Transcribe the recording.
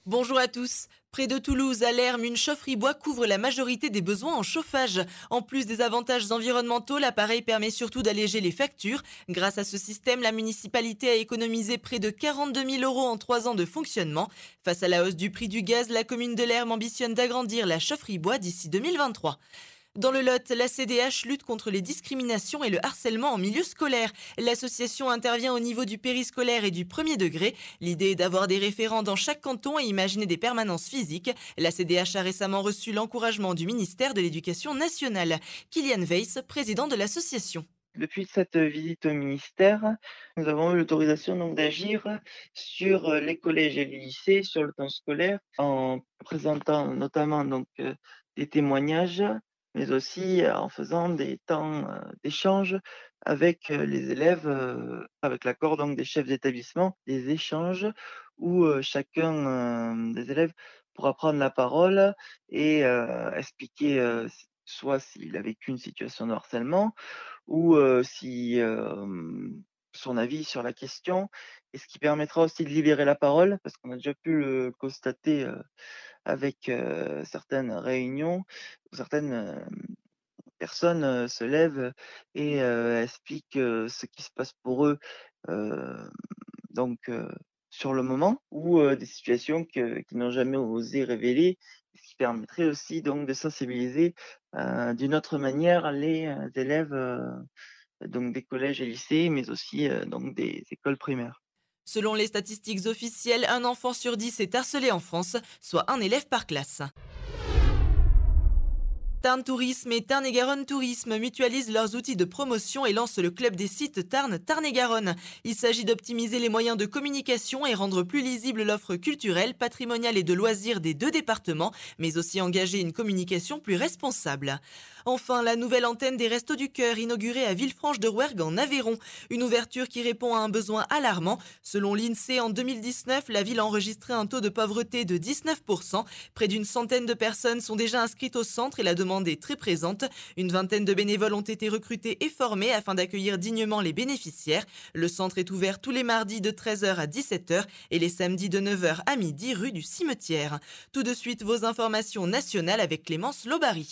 Bonjour à tous. Près de Toulouse, à Lerme, une chaufferie bois couvre la majorité des besoins en chauffage. En plus des avantages environnementaux, l'appareil permet surtout d'alléger les factures. Grâce à ce système, la municipalité a économisé près de 42 000 euros en 3 ans de fonctionnement. Face à la hausse du prix du gaz, la commune de Lerme ambitionne d'agrandir la chaufferie bois d'ici 2023. Dans le Lot, la CDH lutte contre les discriminations et le harcèlement en milieu scolaire. L'association intervient au niveau du périscolaire et du premier degré. L'idée est d'avoir des référents dans chaque canton et imaginer des permanences physiques. La CDH a récemment reçu l'encouragement du ministère de l'Éducation nationale. Kylian Weiss, président de l'association. Depuis cette visite au ministère, nous avons eu l'autorisation donc d'agir sur, les collèges et les lycées sur le temps scolaire en présentant notamment des témoignages, mais aussi en faisant des temps, d'échange avec, les élèves, avec l'accord donc des chefs d'établissement, des échanges où, chacun, des élèves pourra prendre la parole et expliquer, soit s'il a vécu une situation de harcèlement ou si, son avis sur la question et ce qui permettra aussi de libérer la parole parce qu'on a déjà pu le constater, avec, certaines réunions où certaines, personnes, se lèvent et expliquent, ce qui se passe pour eux, heu, donc sur le moment ou des situations qu'ils n'ont jamais osé révéler. Ce qui permettrait aussi donc de sensibiliser, d'une autre manière les, élèves, donc des collèges et lycées, mais aussi, donc des écoles primaires. Selon les statistiques officielles, un enfant sur 10 est harcelé en France, soit un élève par classe. Tarn Tourisme et Tarn-et-Garonne Tourisme mutualisent leurs outils de promotion et lancent le club des sites Tarn-et-Garonne. Il s'agit d'optimiser les moyens de communication et rendre plus lisible l'offre culturelle, patrimoniale et de loisirs des deux départements, mais aussi engager une communication plus responsable. Enfin, la nouvelle antenne des Restos du Cœur inaugurée à Villefranche-de-Rouergue en Aveyron. Une ouverture qui répond à un besoin alarmant. Selon l'INSEE, en 2019, la ville a enregistré un taux de pauvreté de 19%. Près d'une centaine de personnes sont déjà inscrites au centre et la demande est très présente. Une vingtaine de bénévoles ont été recrutés et formés afin d'accueillir dignement les bénéficiaires. Le centre est ouvert tous les mardis de 13 h à 17 h et les samedis de 9 h à midi rue du Cimetière. Tout de suite, vos informations nationales avec Clémence Lobary.